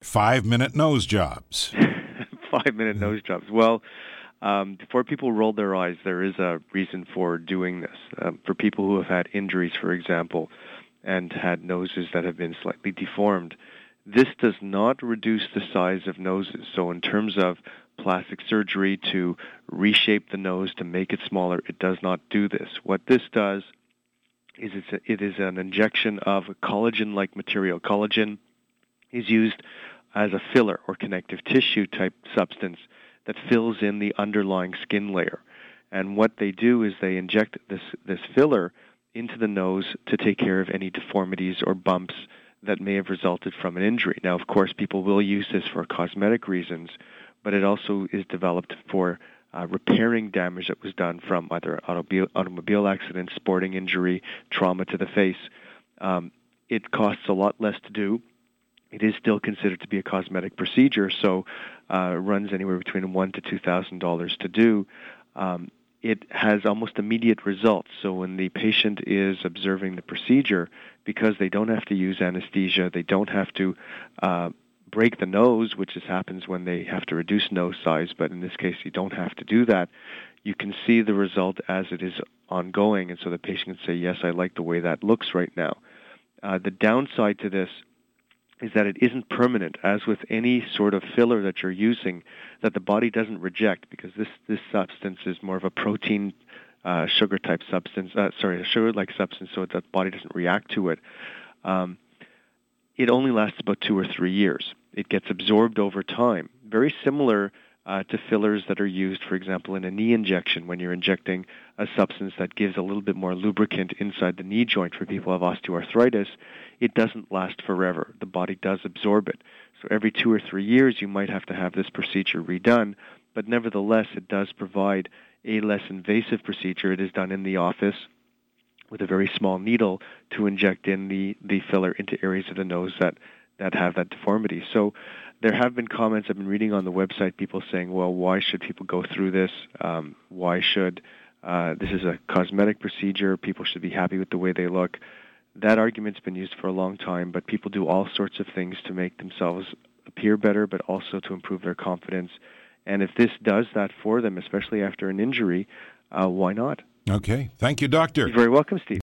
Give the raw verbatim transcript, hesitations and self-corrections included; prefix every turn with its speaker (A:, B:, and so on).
A: five-minute nose jobs.
B: Five-minute mm-hmm. nose jobs. Well, um, before people roll their eyes, there is a reason for doing this. Um, for people who have had injuries, for example, and had noses that have been slightly deformed, this does not reduce the size of noses. So in terms of plastic surgery to reshape the nose to make it smaller, it does not do this. What this does is it's a, it is an injection of a collagen-like material. Collagen is used as a filler or connective tissue type substance that fills in the underlying skin layer. And what they do is they inject this, this filler into the nose to take care of any deformities or bumps that may have resulted from an injury. Now, of course, people will use this for cosmetic reasons, but it also is developed for uh, repairing damage that was done from either an automobile, automobile accident, sporting injury, trauma to the face. Um, it costs a lot less to do. It is still considered to be a cosmetic procedure, so uh, runs anywhere between one to two thousand dollars to do. Um, it has almost immediate results. So when the patient is observing the procedure, because they don't have to use anesthesia, they don't have to uh, break the nose, which is, happens when they have to reduce nose size, but in this case you don't have to do that. You can see the result as it is ongoing, and so the patient can say, yes, I like the way that looks right now. Uh, the downside to this is that it isn't permanent, as with any sort of filler that you're using, that the body doesn't reject, because this, this substance is more of a protein uh, sugar-type substance, uh, sorry, a sugar-like substance, so that the body doesn't react to it. Um, it only lasts about two or three years. It gets absorbed over time. Very similar uh, to fillers that are used, for example, in a knee injection, when you're injecting a substance that gives a little bit more lubricant inside the knee joint for people who have osteoarthritis. It doesn't last forever. The body does absorb it. So every two or three years, you might have to have this procedure redone, but nevertheless, it does provide a less invasive procedure. It is done in the office with a very small needle to inject in the, the filler into areas of the nose that, that have that deformity. So there have been comments I've been reading on the website, people saying, well, why should people go through this? Um, why should, uh, this is a cosmetic procedure, people should be happy with the way they look. That argument's been used for a long time, but people do all sorts of things to make themselves appear better, but also to improve their confidence. And if this does that for them, especially after an injury, uh, why not?
A: Okay. Thank you, Doctor.
B: You're very welcome, Steve.